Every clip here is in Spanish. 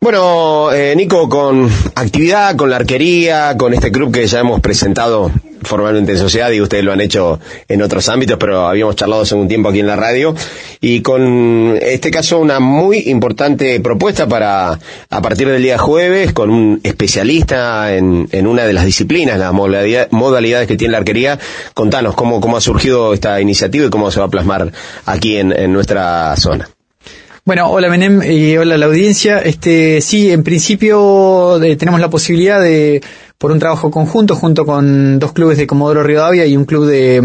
Bueno, Nico, con actividad, con la arquería, con este club que ya hemos presentado formalmente en sociedad y ustedes lo han hecho en otros ámbitos, pero habíamos charlado hace un tiempo aquí en la radio, y con este caso una muy importante propuesta para a partir del día jueves, con un especialista en una de las disciplinas, las modalidades que tiene la arquería. Contanos cómo ha surgido esta iniciativa y cómo se va a plasmar aquí en nuestra zona. Bueno, hola Menem y hola a la audiencia. Sí, en principio tenemos la posibilidad de, por un trabajo conjunto, junto con dos clubes de Comodoro Rivadavia y un club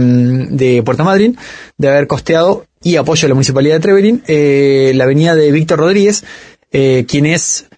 de Puerto Madryn, de haber costeado y apoyo a la Municipalidad de Trevelin, la avenida de Víctor Rodríguez, quien es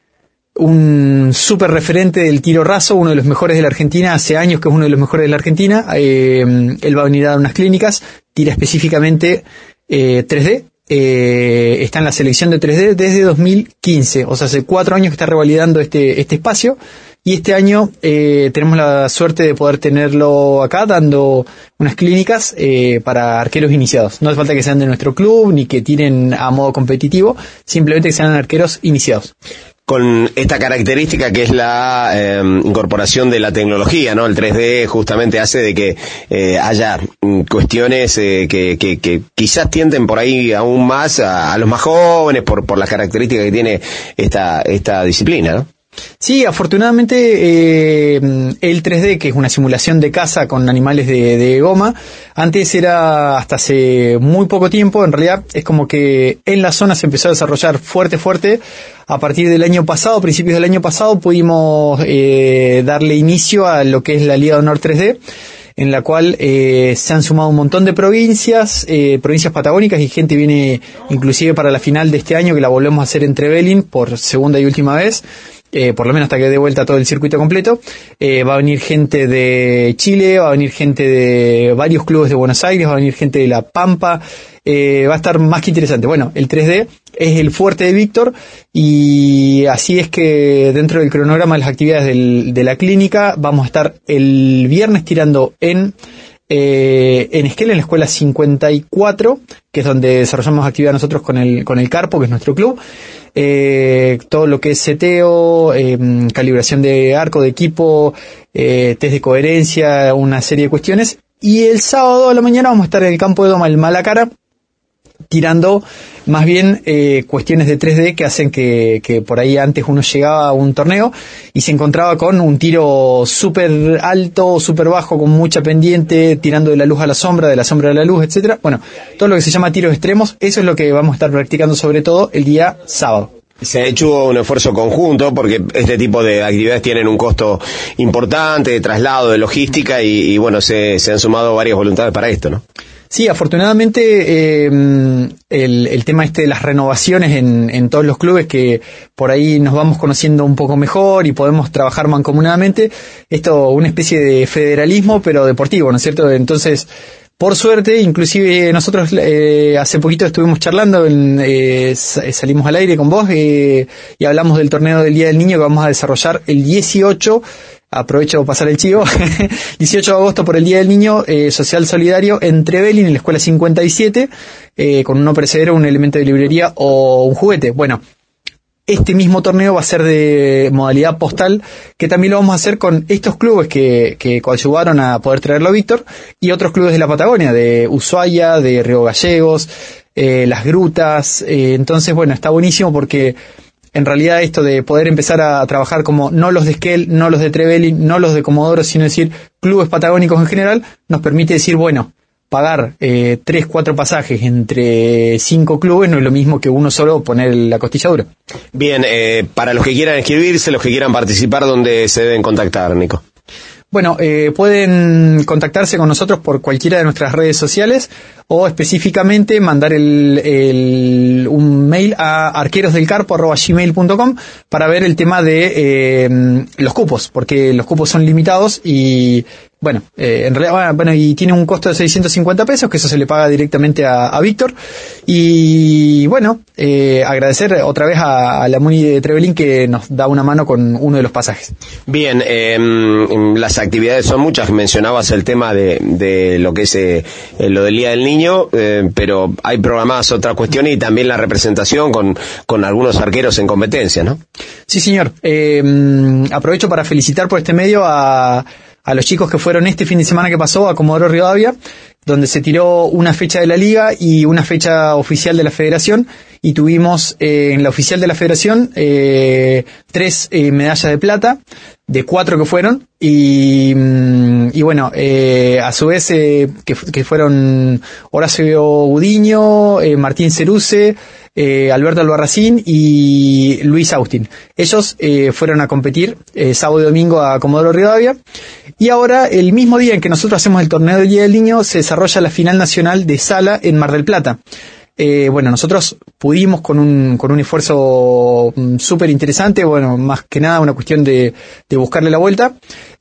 un súper referente del tiro raso, uno de los mejores de la Argentina, hace años que es uno de los mejores de la Argentina. Él va a venir a dar unas clínicas, tira específicamente 3D. Está en la selección de 3D desde 2015, o sea, hace 4 años que está revalidando este espacio, y este año tenemos la suerte de poder tenerlo acá dando unas clínicas para arqueros iniciados. No hace falta que sean de nuestro club ni que tiren a modo competitivo, simplemente que sean arqueros iniciados. Con esta característica que es la incorporación de la tecnología, ¿no? El 3D justamente hace de que haya cuestiones que quizás tienden por ahí aún más a los más jóvenes por las características que tiene esta disciplina, ¿no? Sí, afortunadamente el 3D, que es una simulación de caza con animales de goma, antes era, hasta hace muy poco tiempo, en realidad es como que en la zona se empezó a desarrollar fuerte. A partir del año pasado, principios del año pasado, pudimos darle inicio a lo que es la Liga de Honor 3D, en la cual se han sumado un montón de provincias patagónicas, y gente viene inclusive para la final de este año, que la volvemos a hacer en Trevelin por segunda y última vez. Por lo menos hasta que dé vuelta todo el circuito completo. Va a venir gente de Chile, va a venir gente de varios clubes de Buenos Aires, va a venir gente de La Pampa. Va a estar más que interesante. Bueno, el 3D es el fuerte de Víctor, y así es que dentro del cronograma de las actividades de la clínica vamos a estar el viernes tirando en Esquel, en la escuela 54, que es donde desarrollamos actividad nosotros con el Carpo, que es nuestro club. Todo lo que es seteo, calibración de arco, de equipo, test de coherencia, una serie de cuestiones. Y el sábado a la mañana vamos a estar en el campo de Doma, el Malacara, tirando más bien cuestiones de 3D que hacen que por ahí antes uno llegaba a un torneo y se encontraba con un tiro súper alto, súper bajo, con mucha pendiente, tirando de la luz a la sombra, de la sombra a la luz, etcétera. Bueno, todo lo que se llama tiros extremos, eso es lo que vamos a estar practicando sobre todo el día sábado. Se ha hecho un esfuerzo conjunto porque este tipo de actividades tienen un costo importante de traslado, de logística, y bueno, se han sumado varias voluntades para esto, ¿no? Sí, afortunadamente el tema de las renovaciones en todos los clubes, que por ahí nos vamos conociendo un poco mejor y podemos trabajar mancomunadamente, esto una especie de federalismo pero deportivo, ¿no es cierto? Entonces, por suerte, inclusive nosotros hace poquito estuvimos charlando, salimos al aire con vos y hablamos del torneo del Día del Niño que vamos a desarrollar el 18, aprovecho para pasar el chivo, 18 de agosto por el Día del Niño, social solidario en Trevelin, en la escuela 57, con un no perecedero, un elemento de librería o un juguete. Bueno, este mismo torneo va a ser de modalidad postal, que también lo vamos a hacer con estos clubes que coadyuvaron a poder traerlo a Víctor, y otros clubes de la Patagonia, de Ushuaia, de Río Gallegos, Las Grutas. Entonces, bueno, está buenísimo porque en realidad esto de poder empezar a trabajar como no los de Esquel, no los de Trevelin, no los de Comodoro, sino decir clubes patagónicos en general, nos permite decir, bueno, pagar 3-4 pasajes entre 5 clubes no es lo mismo que uno solo poner la costilladura. Bien, para los que quieran inscribirse, los que quieran participar, ¿dónde se deben contactar, Nico? Bueno, pueden contactarse con nosotros por cualquiera de nuestras redes sociales, o específicamente mandar un mail a arquerosdelcarpo@gmail.com para ver el tema de los cupos, porque los cupos son limitados y bueno, en realidad, bueno, y tiene un costo de 650 pesos, que eso se le paga directamente a Víctor. Y bueno, agradecer otra vez a la Muni de Trevelin, que nos da una mano con uno de los pasajes. Bien, las actividades son muchas. Mencionabas el tema de lo que es lo del Día del Niño. niño, pero hay programadas otras cuestiones y también la representación con algunos arqueros en competencia, ¿no? Sí, señor. Aprovecho para felicitar por este medio a los chicos que fueron este fin de semana que pasó a Comodoro Rivadavia, donde se tiró una fecha de la liga y una fecha oficial de la federación, y tuvimos en la oficial de la federación 3 medallas de plata, de 4 que fueron, y bueno, a su vez que fueron Horacio Gudiño, Martín Ceruce, Alberto Albarracín y Luis Austin. Ellos fueron a competir sábado y domingo a Comodoro Rivadavia, y ahora, el mismo día en que nosotros hacemos el torneo del Día del Niño, se desarrolla la final nacional de sala en Mar del Plata. Bueno, nosotros pudimos con un esfuerzo súper interesante, bueno, más que nada una cuestión de buscarle la vuelta,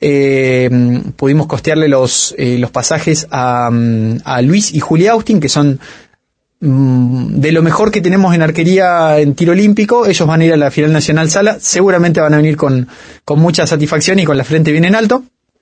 pudimos costearle los pasajes a Luis y Julia Austin, que son de lo mejor que tenemos en arquería en tiro olímpico. Ellos van a ir a la final nacional sala, seguramente van a venir con mucha satisfacción y con la frente bien en alto.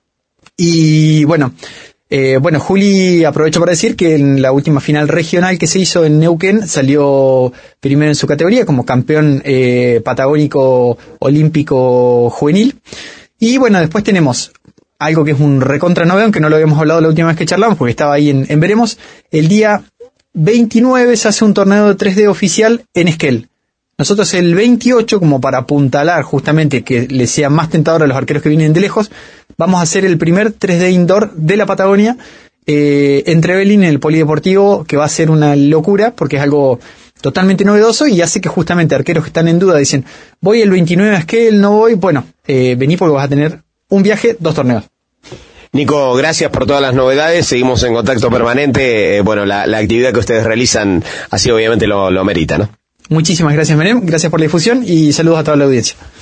Y bueno, Juli, aprovecho para decir que en la última final regional que se hizo en Neuquén salió primero en su categoría como campeón patagónico olímpico juvenil. Y bueno, después tenemos algo que es un recontra novedad, aunque no lo habíamos hablado la última vez que charlamos, porque estaba ahí en Veremos. El día 29 se hace un torneo de 3D oficial en Esquel. Nosotros el 28, como para apuntalar justamente que les sea más tentador a los arqueros que vienen de lejos, vamos a hacer el primer 3D indoor de la Patagonia en Trevelin, en el Polideportivo, que va a ser una locura porque es algo totalmente novedoso y hace que justamente arqueros que están en duda dicen, voy el 29 a Esquel, no voy, bueno, vení porque vas a tener un viaje, 2 torneos. Nico, gracias por todas las novedades, seguimos en contacto permanente, bueno, la actividad que ustedes realizan así obviamente lo merita, ¿no? Muchísimas gracias, Menem, gracias por la difusión y saludos a toda la audiencia.